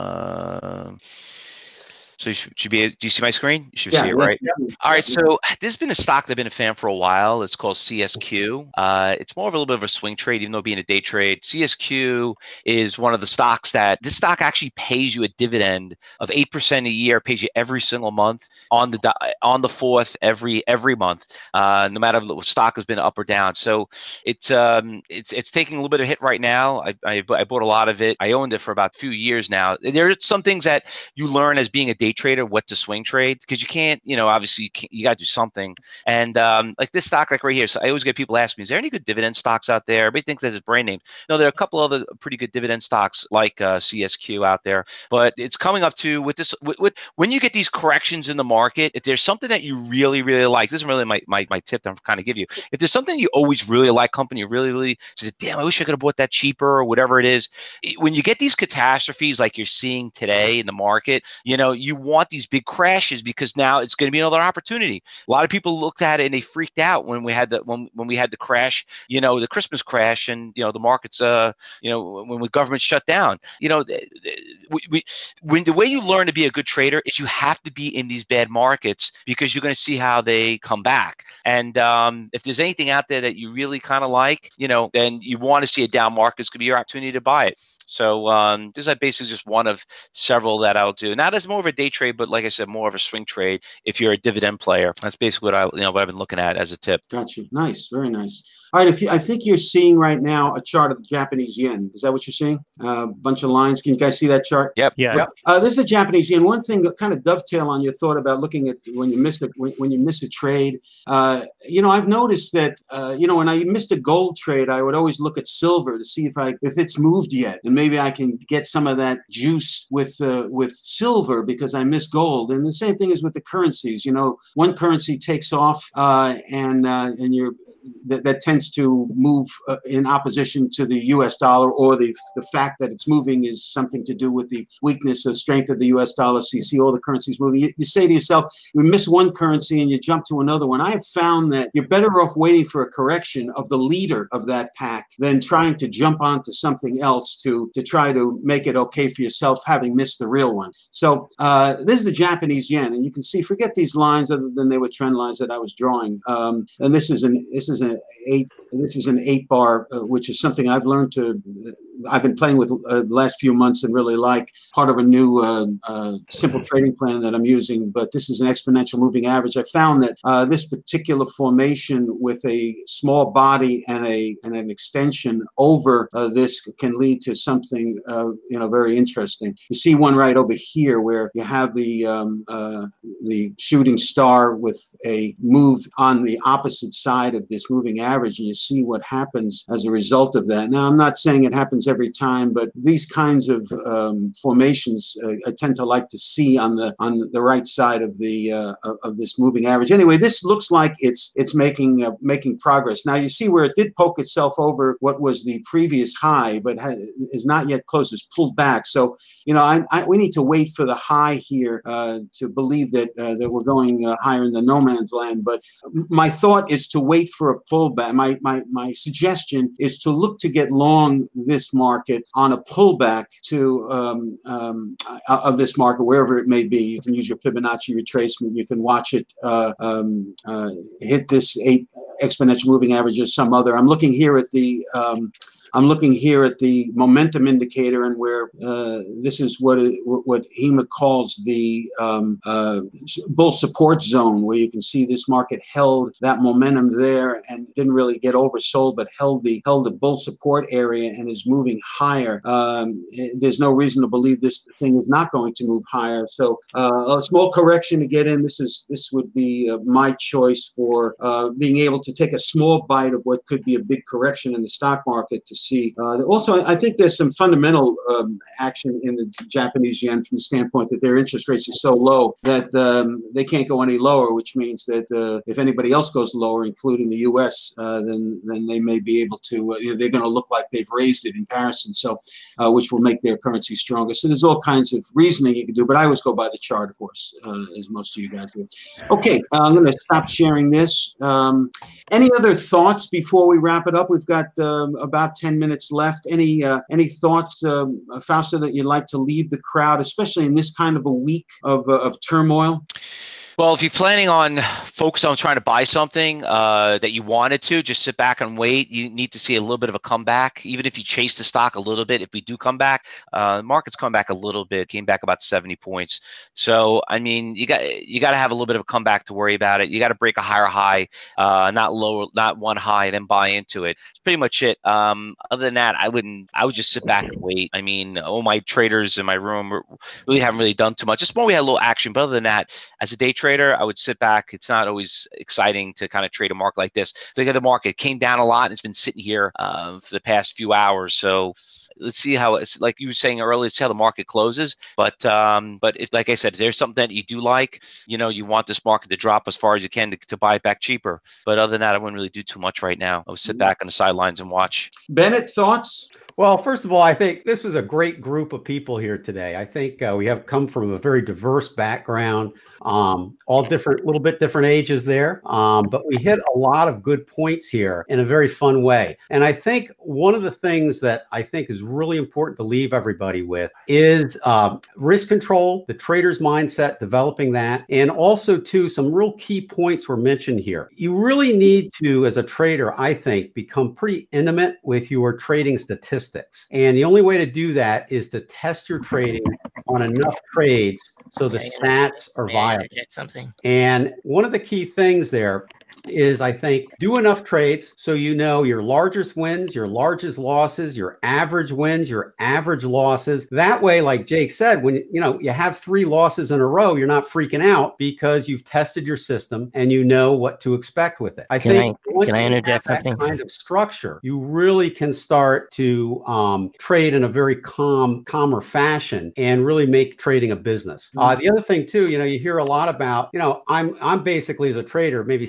So you should be. Do you see my screen? You should see it, right? Yeah. All right. So this has been a stock that I've been a fan for a while. It's called CSQ. It's more of a little bit of a swing trade, even though being a day trade. CSQ is one of the stocks that this stock actually pays you a dividend of 8% a year. Pays you every single month on the 4th every month, no matter if the stock has been up or down. So it's taking a little bit of hit right now. I bought a lot of it. I owned it for about a few years now. There's some things that you learn as being a day trader, what to swing trade, because you can't, obviously you got to do something. And like this stock, like right here. So I always get people ask me, is there any good dividend stocks out there? Everybody thinks that it's brand name. No, there are a couple other pretty good dividend stocks like CSQ out there, but it's coming up to with this, when you get these corrections in the market, if there's something that you really, really like, this is really my tip that I'm kind of give you. If there's something you always really like, company you really, really says, damn, I wish I could have bought that cheaper or whatever it is. When you get these catastrophes like you're seeing today in the market, you want these big crashes because now it's going to be another opportunity. A lot of people looked at it and they freaked out when we had the crash, the Christmas crash, and the markets, when the government shut down. When the way you learn to be a good trader is you have to be in these bad markets because you're going to see how they come back. And if there's anything out there that you really kind of like, then you want to see a down market, it's going to be your opportunity to buy it. So this is basically just one of several that I'll do. Not as more of a day trade, but like I said, more of a swing trade if you're a dividend player. That's basically what I've been looking at as a tip. Gotcha. Nice. Very nice. All right. I think you're seeing right now a chart of the Japanese yen. Is that what you're seeing? A bunch of lines. Can you guys see that chart? Yep. Yeah. Yep. This is the Japanese yen. One thing that kind of dovetail on your thought about looking at when you miss a trade. I've noticed that when I missed a gold trade, I would always look at silver to see if it's moved yet, and maybe I can get some of that juice with silver because I missed gold. And the same thing is with the currencies. One currency takes off, and that tends tends to move in opposition to the U.S. dollar, or the fact that it's moving is something to do with the weakness or strength of the U.S. dollar. So you see all the currencies moving. You say to yourself, you miss one currency and you jump to another one. I have found that you're better off waiting for a correction of the leader of that pack than trying to jump onto something else to try to make it okay for yourself, having missed the real one. So this is the Japanese yen, and you can see, forget these lines other than they were trend lines that I was drawing. And this is an 8 bar, which is something I've been playing with the last few months and really like, part of a new simple trading plan that I'm using. But this is an exponential moving average. I found that this particular formation with a small body and an extension over this can lead to something very interesting. You see one right over here where you have the shooting star with a move on the opposite side of this moving average, and you see what happens as a result of that. Now, I'm not saying it happens every time, but these kinds of formations I tend to like to see on the right side of this moving average. Anyway, this looks like it's making progress. Now, you see where it did poke itself over what was the previous high, but is not yet closed. It's pulled back. So, we need to wait for the high here to believe that we're going higher in the no man's land. But my thought is to wait for a pullback. My suggestion is to look to get long this market on a pullback of this market, wherever it may be. You can use your Fibonacci retracement. You can watch it hit this 8 exponential moving average or some other. I'm looking here at the momentum indicator, and where this is what HEMA calls the bull support zone, where you can see this market held that momentum there and didn't really get oversold, but held the bull support area and is moving higher. There's no reason to believe this thing is not going to move higher. So a small correction to get in. This would be my choice for being able to take a small bite of what could be a big correction in the stock market to see. Also, I think there's some fundamental action in the Japanese yen from the standpoint that their interest rates are so low that they can't go any lower, which means that if anybody else goes lower, including the U.S., then they may be able to, they're going to look like they've raised it in comparison, so which will make their currency stronger. So there's all kinds of reasoning you can do, but I always go by the chart, of course, as most of you guys do. Okay, I'm going to stop sharing this. Any other thoughts before we wrap it up? We've got about 10 minutes left. Any thoughts, Fausto, that you'd like to leave the crowd, especially in this kind of a week of turmoil? Well, if you're planning on focus on trying to buy something that you wanted to, just sit back and wait. You need to see a little bit of a comeback. Even if you chase the stock a little bit, if we do come back, the market's come back a little bit, came back about 70 points. So, I mean, you got to have a little bit of a comeback to worry about it. You got to break a higher high, not one high, then buy into it. That's pretty much it. Other than that, I would just sit back and wait. I mean, all my traders in my room really haven't really done too much. Just more we had a little action, but other than that, as a day trader, I would sit back. It's not always exciting to kind of trade a market like this. Look at the market. It came down a lot. And it's been sitting here for the past few hours. So let's see how it's, like you were saying earlier, let's see how the market closes. But if, like I said, if there's something that you do like, you want this market to drop as far as you can to buy it back cheaper. But other than that, I wouldn't really do too much right now. I would sit back on the sidelines and watch. Bennett, thoughts? Well, first of all, I think this was a great group of people here today. I think we have come from a very diverse background, all different, little bit different ages there. But we hit a lot of good points here in a very fun way. And I think one of the things that I think is really important to leave everybody with is risk control, the trader's mindset, developing that. And also, too, some real key points were mentioned here. You really need to, as a trader, I think, become pretty intimate with your trading statistics. And the only way to do that is to test your trading on enough trades so the stats are viable. And one of the key things there is, I think, do enough trades so you know your largest wins, your largest losses, your average wins, your average losses. That way, like Jake said, when you have 3 losses in a row, you're not freaking out because you've tested your system and you know what to expect with it. Can I interject something? Kind of structure, you really can start to trade in a very calmer fashion and really make trading a business. The other thing too, you hear a lot about, I'm basically, as a trader, maybe 60%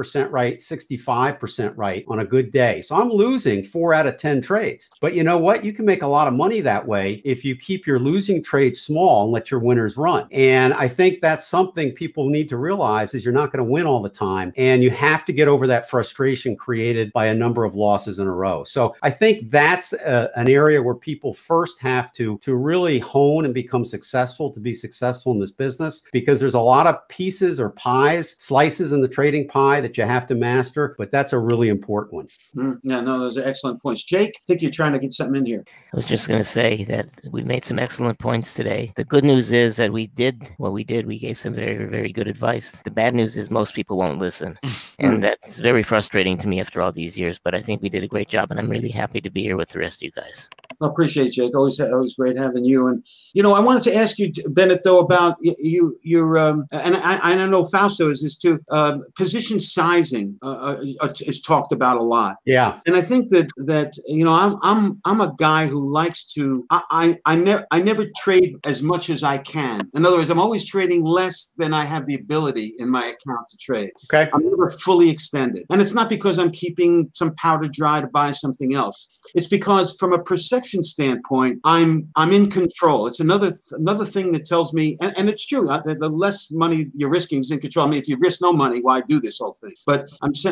70% right, 65% right on a good day. So I'm losing 4 out of 10 trades. But you know what? You can make a lot of money that way if you keep your losing trades small and let your winners run. And I think that's something people need to realize is you're not going to win all the time. And you have to get over that frustration created by a number of losses in a row. So I think that's an area where people first have to really hone and become successful to be successful in this business, because there's a lot of pieces or pies, slices in the trading pie that you have to master, but that's a really important one. Yeah, no, those are excellent points. Jake, I think you're trying to get something in here. I was just going to say that we made some excellent points today. The good news is that we did what we did. We gave some very, very good advice. The bad news is most people won't listen. And that's very frustrating to me after all these years, but I think we did a great job, and I'm really happy to be here with the rest of you guys. I appreciate it, Jake. Always great having you. And I wanted to ask you, Bennett, though, about your and I know Fausto is this too. Position sizing is talked about a lot. Yeah. And I think that I'm a guy who likes to. I never trade as much as I can. In other words, I'm always trading less than I have the ability in my account to trade. Okay. I'm never fully extended, and it's not because I'm keeping some powder dry to buy something else. It's because from a perception standpoint, I'm in control. It's another thing that tells me, and it's true, the less money you're risking is in control. I mean, if you risk no money, why do this whole thing? But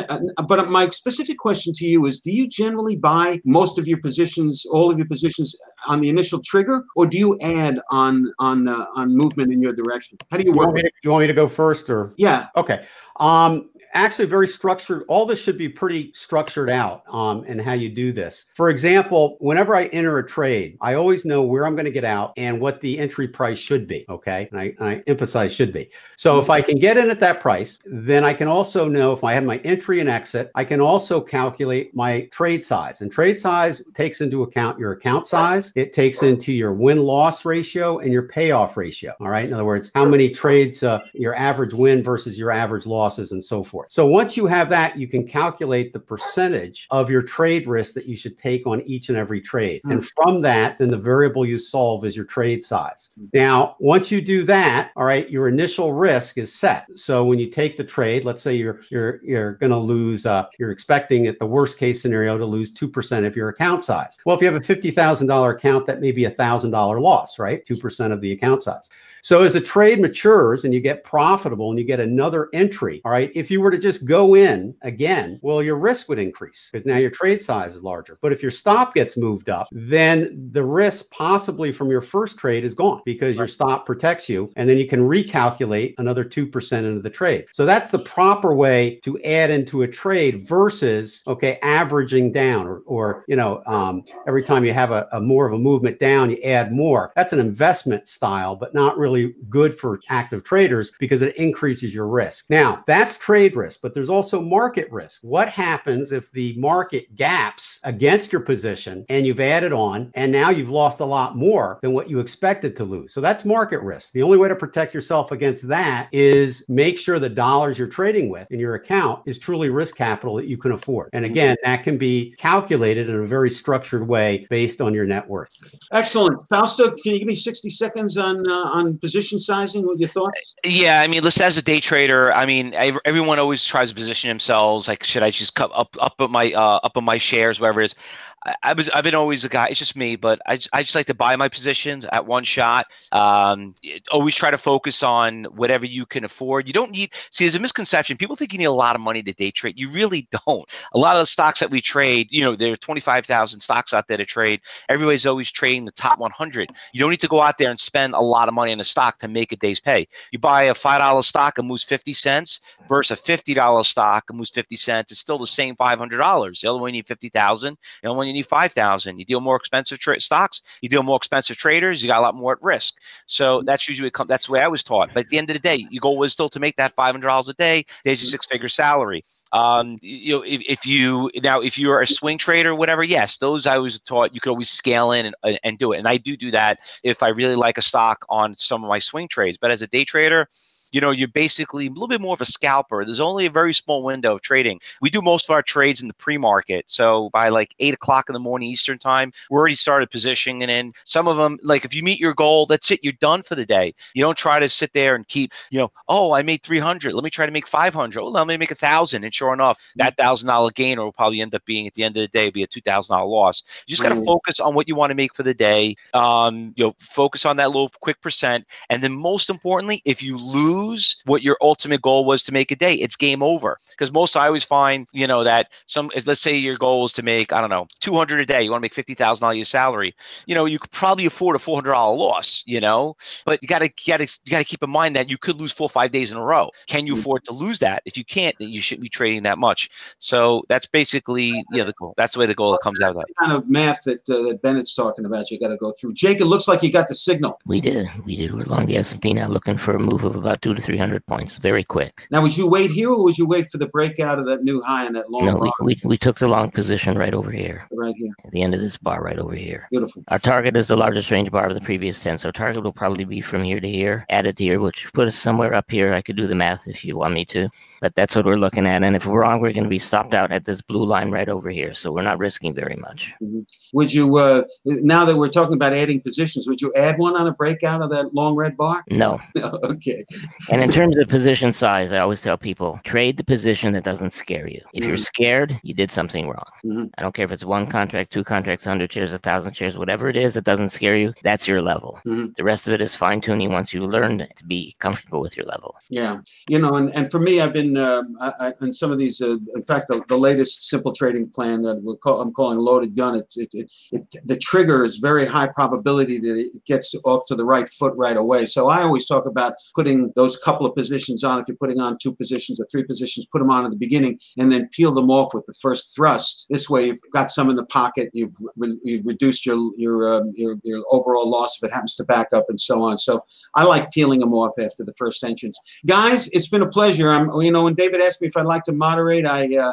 my specific question to you is: do you generally buy most of your positions, all of your positions, on the initial trigger, or do you add on movement in your direction? How do you work? You want me to go first, or? Yeah. Okay. Actually, very structured. All this should be pretty structured out in how you do this. For example, whenever I enter a trade, I always know where I'm going to get out and what the entry price should be. Okay. And I emphasize should be. So if I can get in at that price, then I can also know if I have my entry and exit, I can also calculate my trade size. And trade size takes into account your account size. It takes into your win-loss ratio and your payoff ratio. All right. In other words, how many trades, your average win versus your average losses and so forth. So once you have that, you can calculate the percentage of your trade risk that you should take on each and every trade. And from that, then the variable you solve is your trade size. Now, once you do that, all right, your initial risk is set. So when you take the trade, let's say you're going to lose, you're expecting at the worst case scenario to lose 2% of your account size. Well, if you have a $50,000 account, that may be a $1,000 loss, right? 2% of the account size. So as a trade matures and you get profitable and you get another entry, all right, if you were to just go in again, well, your risk would increase because now your trade size is larger. But if your stop gets moved up, then the risk possibly from your first trade is gone because your stop protects you, and then you can recalculate another 2% into the trade. So that's the proper way to add into a trade versus, okay, averaging down or every time you have a more of a movement down, you add more. That's an investment style, but not really good for active traders because it increases your risk. Now, that's trade risk, but there's also market risk. What happens if the market gaps against your position and you've added on and now you've lost a lot more than what you expected to lose? So that's market risk. The only way to protect yourself against that is make sure the dollars you're trading with in your account is truly risk capital that you can afford. And again, that can be calculated in a very structured way based on your net worth. Excellent. Fausto, can you give me 60 seconds on position sizing? What are your thoughts? Yeah, I mean, listen, as a day trader, I mean, everyone always tries to position themselves. Like, should I just cut up on my shares, whatever it is? I've been always a guy. It's just me, but I just like to buy my positions at one shot. Always try to focus on whatever you can afford. You don't need. See, there's a misconception. People think you need a lot of money to day trade. You really don't. A lot of the stocks that we trade, there are 25,000 stocks out there to trade. Everybody's always trading the top 100. You don't need to go out there and spend a lot of money on a stock to make a day's pay. You buy a $5 stock and moves 50 cents versus a $50 stock and moves 50 cents. It's still the same $500. The other one you need 50,000. The other one you need 5,000. You deal more expensive stocks. You deal more expensive traders. You got a lot more at risk. So that's usually that's the way I was taught. But at the end of the day, your goal was still to make that $500 a day. There's your 6-figure salary. If you're a swing trader, whatever, yes, those I was taught you could always scale in and do it. And I do that if I really like a stock on some of my swing trades. But as a day trader, you're basically a little bit more of a scalper. There's only a very small window of trading. We do most of our trades in the pre-market. So by like 8 o'clock in the morning Eastern time, we're already started positioning. And then some of them, like if you meet your goal, that's it. You're done for the day. You don't try to sit there and keep, oh, I made 300. Let me try to make 500. Oh, let me make 1,000. And sure enough, that $1,000 gain will probably end up being at the end of the day, be a $2,000 loss. You just got to focus on what you want to make for the day. Focus on that little quick percent. And then most importantly, if you lose what your ultimate goal was to make a day, it's game over. Because I always find, that let's say your goal is to make, I don't know, 200 a day. You want to make $50,000 your salary. You could probably afford a $400 loss, but you got to keep in mind that you could lose 4 or 5 days in a row. Can you afford to lose that? If you can't, then you shouldn't be trading that much. So that's basically, the goal. That's the way the goal comes out of that. Kind of math that Bennett's talking about, you got to go through. Jake, it looks like you got the signal. We did. We're long the S&P now, looking for a move of about 200 to 300 points, very quick. Now, would you wait here, or would you wait for the breakout of that new high in that long? No, we took the long position right over here. Right here. At the end of this bar right over here. Beautiful. Our target is the largest range bar of the previous 10. So our target will probably be from here to here, added to here, which put us somewhere up here. I could do the math if you want me to, but that's what we're looking at. And if we're wrong, we're going to be stopped out at this blue line right over here. So we're not risking very much. Mm-hmm. Would you, now that we're talking about adding positions, would you add one on a breakout of that long red bar? No. Okay. And in terms of position size, I always tell people, trade the position that doesn't scare you. If you're scared, you did something wrong. I don't care if it's 1 contract, 2 contracts, 100 shares, 1,000 shares, whatever it is that doesn't scare you, that's your level. The rest of it is fine tuning once you learn to be comfortable with your level. Yeah. And for me, I've been in some of these, in fact, the latest simple trading plan that I'm calling loaded gun, the trigger is very high probability that it gets off to the right foot right away. So I always talk about putting those couple of positions on. If you're putting on 2 positions or 3 positions, put them on at the beginning and then peel them off with the first thrust. This way, you've got some in the pocket. You've reduced your overall loss if it happens to back up and so on. So I like peeling them off after the first entrance. Guys, it's been a pleasure. When David asked me if I'd like to moderate,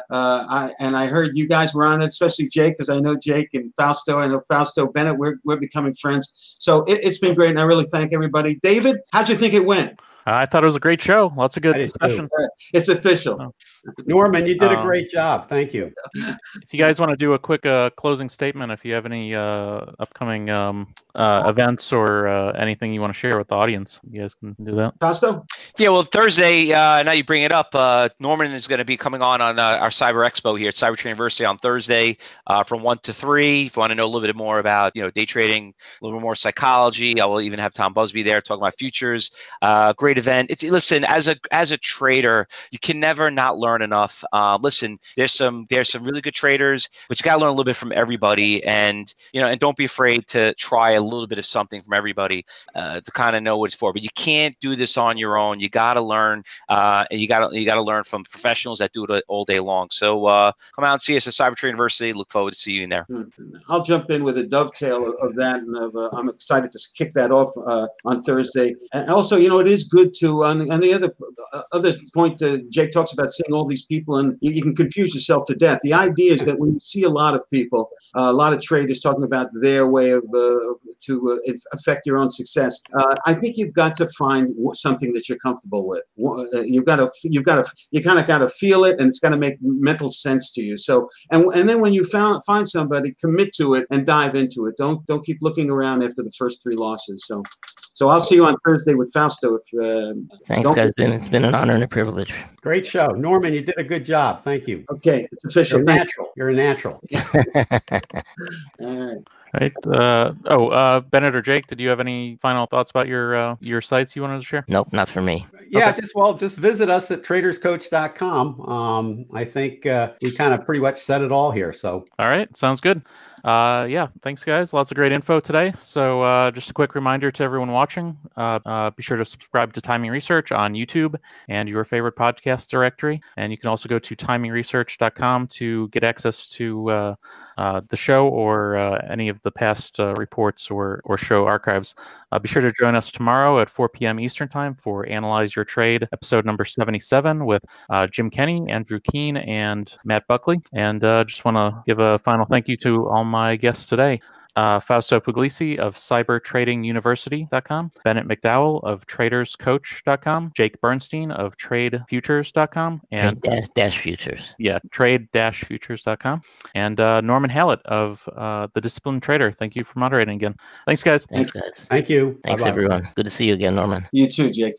I heard you guys were on it, especially Jake, because I know Jake and Fausto. I know Fausto Bennett. We're becoming friends. So it's been great, and I really thank everybody. David, how'd you think it went? I thought it was a great show. Lots of good discussion. It's official. Norman, you did a great job. Thank you. If you guys want to do a quick closing statement, if you have any upcoming events or anything you want to share with the audience, you guys can do that. Fausto? Yeah, well, Thursday, now you bring it up, Norman is going to be coming on our Cyber Expo here at Cyber Trade University on Thursday from 1 to 3. If you want to know a little bit more about day trading, a little bit more psychology, I will even have Tom Busby there talking about futures. Great event. Listen, as a trader, you can never not learn enough. Listen, there's some really good traders, but you got to learn a little bit from everybody, and and don't be afraid to try a little bit of something from everybody to kind of know what it's for. But you can't do this on your own. You got to learn, and you got to learn from professionals that do it all day long. So come out and see us at Cyber Trade University. Look forward to seeing you there. I'll jump in with a dovetail of that, and I'm excited to kick that off on Thursday. And also, it is good to on the other point, Jake talks about seeing all these people, and you can confuse yourself to death. The idea is that when you see a lot of people, a lot of traders talking about their way of to affect your own success, I think you've got to find something that you're comfortable with. You kind of got to feel it, and it's got to make mental sense to you. So, and then when you find somebody, commit to it and dive into it. Don't keep looking around after the first 3 losses. So I'll see you on Thursday with Fausto. Thanks, guys. It's been an honor and a privilege. Great show. Norman, you did a good job. Thank you. Okay, it's official. You're a natural. All right. Bennett or Jake, did you have any final thoughts about your sites you wanted to share? Nope, not for me. Yeah, okay. just visit us at traderscoach.com. I think we kind of pretty much said it all here. So all right, sounds good. Thanks guys. Lots of great info today. So just a quick reminder to everyone watching, be sure to subscribe to Timing Research on YouTube and your favorite podcast directory. And you can also go to timingresearch.com to get access to the show or any of the past reports or show archives. Be sure to join us tomorrow at 4 p.m. Eastern Time for Analyze Your Trade, episode number 77 with Jim Kenny, Andrew Keene, and Matt Buckley. And just want to give a final thank you to all my guests today. Fausto Puglisi of cybertradinguniversity.com, Bennett McDowell of traderscoach.com, Jake Bernstein of tradefutures.com, and Dash Futures. Yeah, trade-futures.com, and Norman Hallett of The Disciplined Trader. Thank you for moderating again. Thanks, guys. Thanks, guys. Thank you. Thanks, Bye-bye. everyone. Good to see you again, Norman. You too, Jake.